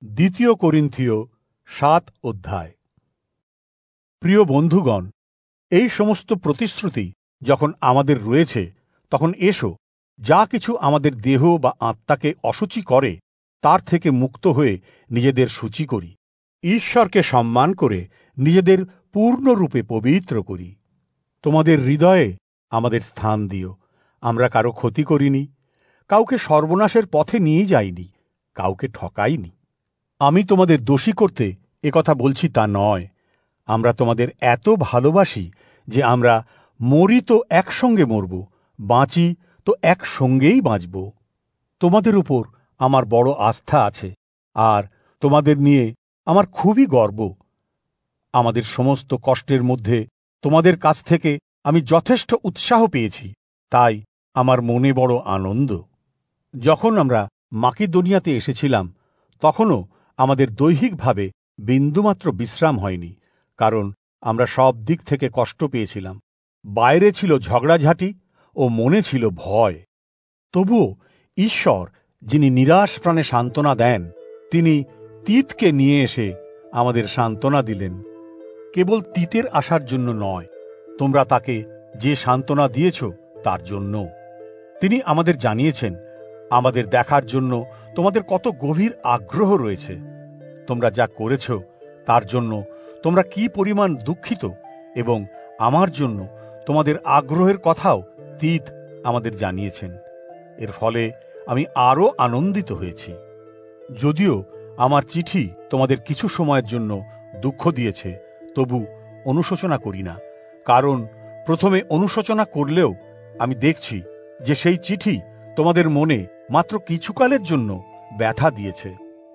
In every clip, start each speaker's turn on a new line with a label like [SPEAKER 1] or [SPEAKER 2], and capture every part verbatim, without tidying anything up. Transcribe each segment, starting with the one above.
[SPEAKER 1] দ্বিতীয় করিন্থীয় সাত অধ্যায়। প্রিয় বন্ধুগণ, এই সমস্ত প্রতিশ্রুতি যখন আমাদের রয়েছে, তখন এসো, যা কিছু আমাদের দেহ বা আত্মাকে অশুচি করে তার থেকে মুক্ত হয়ে নিজেদের শুচি করি, ঈশ্বরকে সম্মান করে নিজেদের পূর্ণরূপে পবিত্র করি। তোমাদের হৃদয়ে আমাদের স্থান দিও। আমরা কারো ক্ষতি করিনি, কাউকে সর্বনাশের পথে নিয়ে যাইনি, কাউকে ঠকাইনি। আমি তোমাদের দোষী করতে একথা বলছি তা নয়। আমরা তোমাদের এত ভালোবাসি যে আমরা মরি তো একসঙ্গে মরব, বাঁচি তো একসঙ্গেই বাঁচব। তোমাদের উপর আমার বড় আস্থা আছে, আর তোমাদের নিয়ে আমার খুবই গর্ব। আমাদের সমস্ত কষ্টের মধ্যে তোমাদের কাছ থেকে আমি যথেষ্ট উৎসাহ পেয়েছি, তাই আমার মনে বড় আনন্দ। যখন আমরা মাকিদোনিয়াতে এসেছিলাম, তখনও আমাদের দৈহিকভাবে বিন্দুমাত্র বিশ্রাম হয়নি, কারণ আমরা সব দিক থেকে কষ্ট পেয়েছিলাম। বাইরে ছিল ঝগড়াঝাঁটি ও মনে ছিল ভয়। তবুও ঈশ্বর, যিনি নিরাশ প্রাণে সান্ত্বনা দেন, তিনি তিতকে নিয়ে এসে আমাদের সান্ত্বনা দিলেন। কেবল তিতের আসার জন্য নয়, তোমরা তাকে যে সান্ত্বনা দিয়েছ তার জন্য। তিনি আমাদের জানিয়েছেন আমাদের দেখার জন্য তোমাদের কত গভীর আগ্রহ রয়েছে। তোমরা যা করেছ তার জন্য তোমরা কি পরিমাণ দুঃখিত, এবং আমার জন্য তোমাদের আগ্রহের কথাও তিত আমাদের জানিয়েছেন। এর ফলে আমি আরও আনন্দিত হয়েছি। যদিও আমার চিঠি তোমাদের কিছু সময়ের জন্য দুঃখ দিয়েছে, তবু অনুশোচনা করি না, কারণ প্রথমে অনুশোচনা করলেও আমি দেখছি যে সেই চিঠি তোমাদের মনে মাত্র কিছুকালের জন্য ব্যথা দিয়েছে।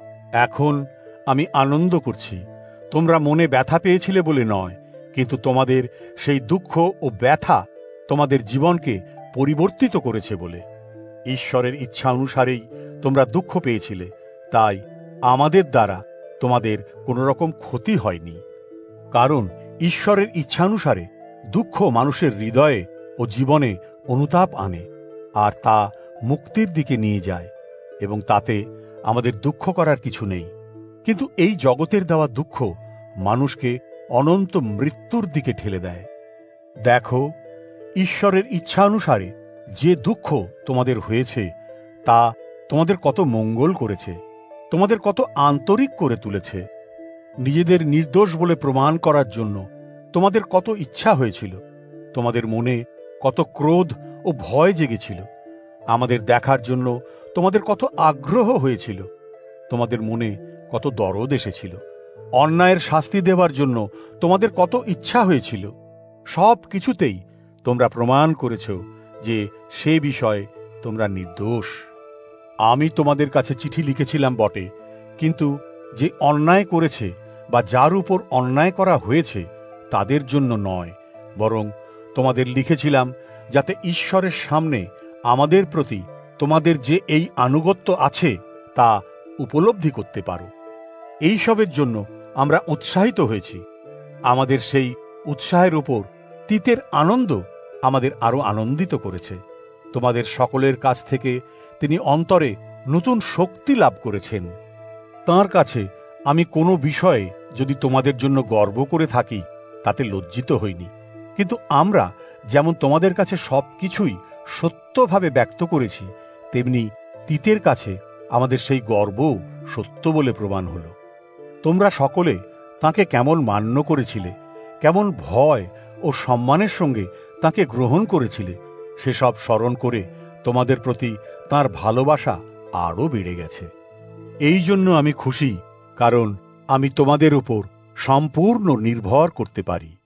[SPEAKER 1] এখন আমি আনন্দ করছি, তোমরা মনে ব্যথা পেয়েছিলে বলে নয়, কিন্তু তোমাদের সেই দুঃখ ও ব্যথা তোমাদের জীবনকে পরিবর্তিত করেছে বলে। ঈশ্বরের ইচ্ছা অনুসারেই তোমরা দুঃখ পেয়েছিলে, তাই আমাদের দ্বারা তোমাদের কোনো রকম ক্ষতি হয়নি। কারণ ঈশ্বরের ইচ্ছানুসারে দুঃখ মানুষের হৃদয়ে ও জীবনে অনুতাপ আনে, আর তা মুক্তির দিকে নিয়ে যায়, এবং তাতে আমাদের দুঃখ করার কিছু নেই। কিন্তু এই জগতের দেওয়া দুঃখ মানুষকে অনন্ত মৃত্যুর দিকে ঠেলে দেয়। দেখো, ঈশ্বরের ইচ্ছানুসারে যে দুঃখ তোমাদের হয়েছে তা তোমাদের কত মঙ্গল করেছে, তোমাদের কত আন্তরিক করে তুলেছে। নিজেদের নির্দোষ বলে প্রমাণ করার জন্য তোমাদের কত ইচ্ছা হয়েছিল, তোমাদের মনে কত ক্রোধ ও ভয় জেগেছিল। আমাদের দেখার জন্য তোমাদের কত আগ্রহ হয়েছিল, তোমাদের মনে কত দরদ এসেছিল। অন্যায়ের শাস্তি দেওয়ার জন্য তোমাদের কত ইচ্ছা হয়েছিল। সব কিছুতেই তোমরা প্রমাণ করেছ যে সে বিষয়ে তোমরা নির্দোষ। আমি তোমাদের কাছে চিঠি লিখেছিলাম বটে, কিন্তু যে অন্যায় করেছে বা যার উপর অন্যায় করা হয়েছে তাদের জন্য নয়, বরং তোমাদের লিখেছিলাম যাতে ঈশ্বরের সামনে আমাদের প্রতি তোমাদের যে এই আনুগত্য আছে তা উপলব্ধি করতে পারো। এইসবের জন্য আমরা উৎসাহিত হয়েছি। আমাদের সেই উৎসাহের উপর তিতের আনন্দ আমাদের আরো আনন্দিত করেছে। তোমাদের সকলের কাছ থেকে তিনি অন্তরে নতুন শক্তি লাভ করেছেন। তাঁর কাছে আমি কোনো বিষয়ে যদি তোমাদের জন্য গর্ব করে থাকি তাতে লজ্জিত হইনি, কিন্তু আমরা যেমন তোমাদের কাছে সব কিছুই সত্যভাবে ব্যক্ত করেছি, তেমনি তিতের কাছে আমাদের সেই গর্ব সত্য বলে প্রমাণ হল। তোমরা সকলে তাকে কেমন মান্য করেছিলে, কেমন ভয় ও সম্মানের সঙ্গে তাকে গ্রহণ করেছিলে, সেসব স্মরণ করে তোমাদের প্রতি তাঁর ভালোবাসা আরও বেড়ে গেছে। এই জন্য আমি খুশি, কারণ আমি তোমাদের উপর সম্পূর্ণ নির্ভর করতে পারি।